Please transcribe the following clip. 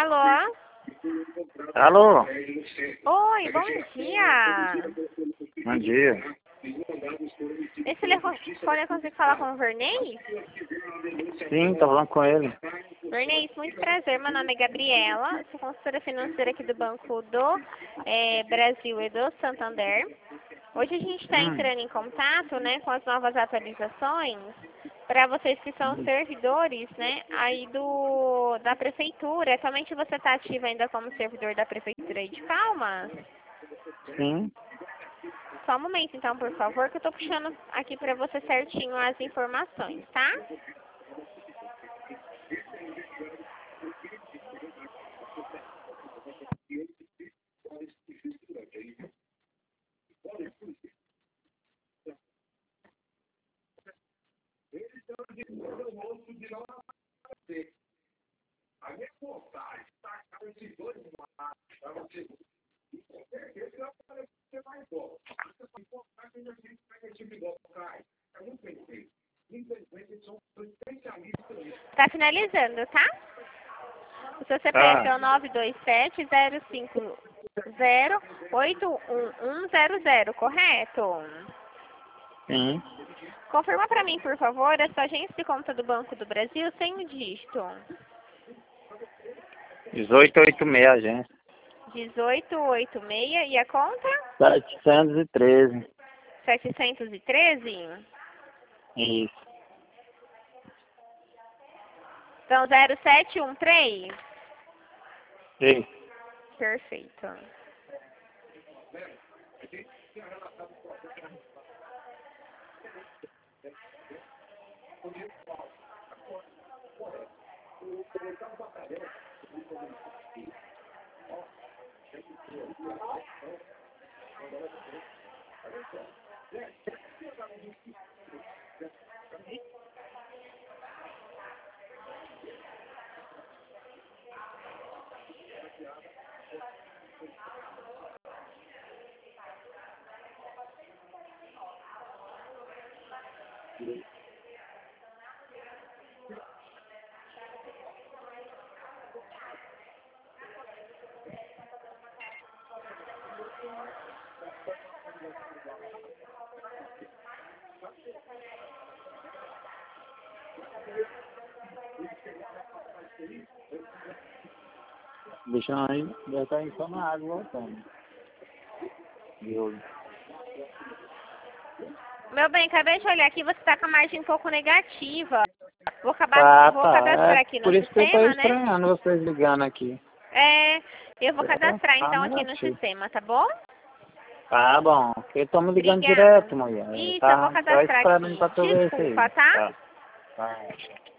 Alô? Alô? Oi, bom dia. Bom dia. Esse telefone eu consigo falar com o Vernei? Sim, tô falando com ele. Vernei, muito prazer. Meu nome é Gabriela, sou consultora financeira aqui do Banco do Brasil e do Santander. Hoje a gente está entrando em contato, né, com as novas atualizações para vocês que são servidores, né, aí da prefeitura. Atualmente você está ativo ainda como servidor da prefeitura aí de Palmas? Sim. Só um momento então, por favor, que eu estou puxando aqui para você certinho as informações, tá? Tá finalizando, tá? O seu CPF é o 927-050-81100, correto? Sim. Confirma para mim, por favor, a sua agência de conta do Banco do Brasil sem o dígito. 1886, agência. 1886 e a conta? 713. 713? Isso. Então, 0713? Isso. Perfeito. O bichão aí já tá só na água voltando. De olho. Meu bem, acabei de olhar aqui, você está com a margem um pouco negativa. Vou cadastrar aqui no Por isso que eu tô sistema, né? estranhando vocês ligando aqui. Eu vou cadastrar então aqui no negativo. sistema, tá bom? Tá bom, porque eu tô me ligando Obrigada. direto, mulher. Isso, eu vou Tá só cadastrar esperando aqui. pra tu ver isso aí. Desculpa, tá? Tá.